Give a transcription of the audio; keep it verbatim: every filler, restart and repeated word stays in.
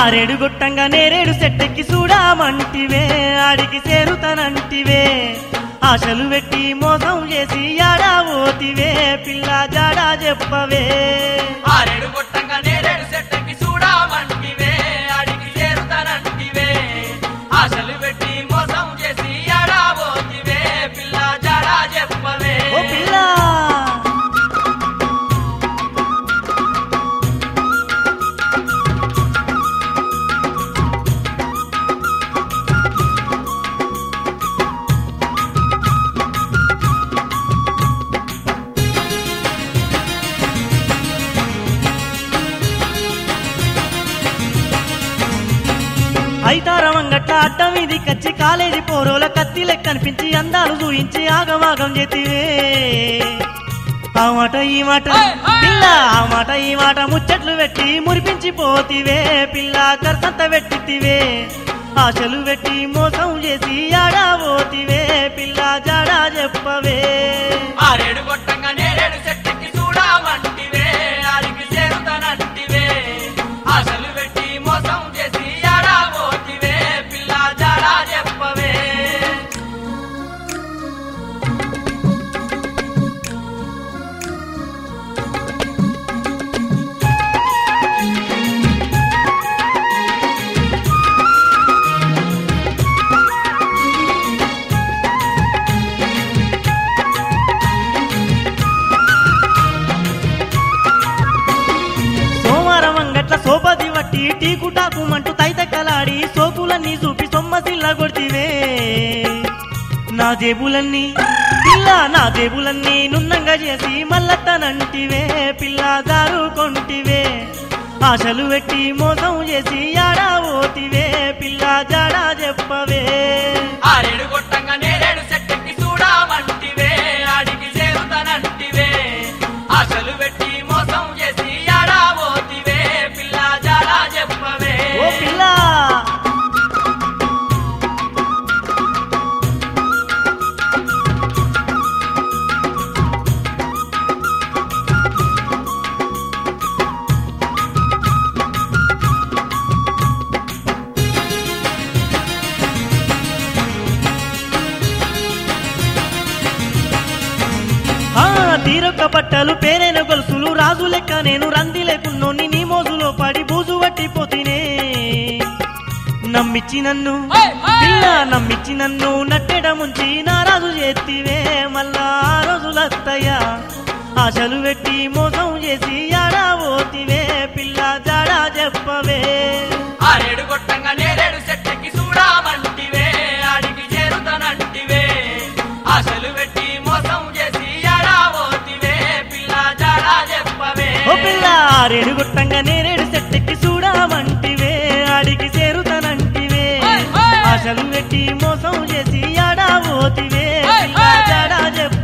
ఆరేడు గుట్టంగా నేరేడు చెట్టెక్కి చూడమంటివే ఆడికి చేరుతానంటివే ఆశలు పెట్టి మోసం చేసి యాడా పోతివే పిల్ల జాడా చెప్పవే ఆరేడు గుట్టంగా నేరేడు చెట్టెక్కి చూడమంటివే ఆడికి చేరుతానంటివే ఆశలు పెట్టి మోసం చేసి యాడా పోతివే పిల్ల జాడా చెప్పవే ఓ పిల్ల ఐతారం అంగట్ల అడ్డం ఇది కచ్చి కాలేజీ పోరోల కత్తి లెక్క కనిపించి అందాలు చూయించి ఆగమాగం చేతివే ఆ మాట ఈ మాట పిల్ల ఆ మాట ఈ మాట ముచ్చట్లు పెట్టి మురిపించి పోతివే పిల్ల కర్సంత పెట్టితివే ఆశలు పెట్టి మోసం చేసి ఆడా పోతివే పిల్ల జాడా చెప్పవే ఆరేడు గొట్టంగా నేరేడు చెట్టెక్కి చూడమంటివే ఆడికి చేరుతానంటివే ఆశలు పెట్టి మోసం చేసి యాడా పోతివే పిల్ల జాడా చెప్పవే సోమవారం అంగట్ల సోపది వట్టి టీకుటాకుమంటూ తైతక్కలాడి సోకులన్నీ చూపి సొమ్మసిల్ల కొడితివే నా జేబులన్నీ పిల్ల నా జేబులన్నీ నున్నంగా చేసి మల్లత్తనంటివే పిల్ల దారుకొంటివే ఆశలు పెట్టి మోసం చేసి యాడా పోతివే పిల్ల జాడా చెప్పవే ఆరేడు గొట్టంగా నేరేడు చెట్టెక్కి చూడమంటివే ఆడికి చేరుతానంటివే ఆశలు పెట్టి మోసం చేసి యాడా పోతివే పిల్ల జాడా చెప్పవే ఓ పిల్ల తీరొక్క పట్టలు పేరైన గొలుసులు రాజు లెక్క నేను రంది లేకున్నోని నీ మోజులో పడి బూజు పట్టిపోతినే నమ్మిచ్చి నన్ను పిల్ల నమ్మిచ్చి నన్ను నట్టెడ ముంచి నారాజు చేతివే మళ్ళా ఆ రోజులత్తయ్యా ఆశలు పెట్టి మోసం చేసి యాడా పోతివే పిల్ల జాడా చెప్పవే ఆరేడు గొట్టంగా నేరేడు చెట్టెక్కి చూడమంటివే ఆడికి చేరుతానంటివే ఆశలు పెట్టి మోసం చేసి యాడా పోతివే పిల్ల జాడా చెప్పవే ఓ పిల్ల ఆరేడు గుట్టంగా నేరేడు చెట్టెక్కి చూడమంటివే ఆడికి చేరుతానంటివే ఆశలు పెట్టి మోసం చేసి యాడా పోతివే పిల్ల జాడా చెప్ప